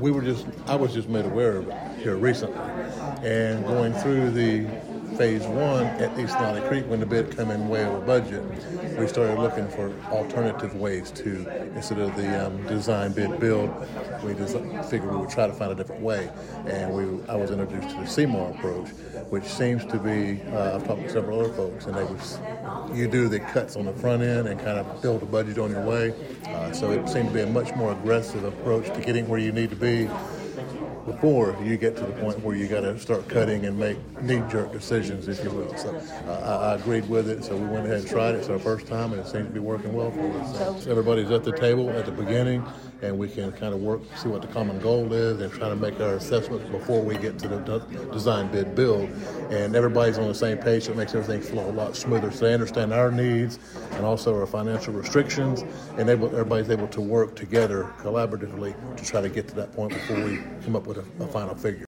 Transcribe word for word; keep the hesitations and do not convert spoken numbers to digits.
we were just, I was just made aware of it here recently. And going through the phase one at East Lonnie Creek, when the bid came in way over budget, we started looking for alternative ways to, instead of the um, design bid build, we just figured we would try to find a different way. And we, I was introduced to the C M A R approach, which seems to be, uh, I've talked to several other folks, and they was, you do the cuts on the front end and kind of build a budget on your way. Uh, so it seemed to be a much more aggressive approach to getting where you need to be before you get to the point where you got to start cutting and make knee-jerk decisions, if you will. So uh, I, I agreed with it, so we went ahead and tried it. It's our first time, and it seems to be working well for us. So everybody's at the table at the beginning, and we can kind of work, see what the common goal is, and try to make our assessments before we get to the de- design bid build. And everybody's on the same page, so it makes everything flow a lot smoother. So they understand our needs and also our financial restrictions, and able, everybody's able to work together collaboratively to try to get to that point before we come up with a, a final figure.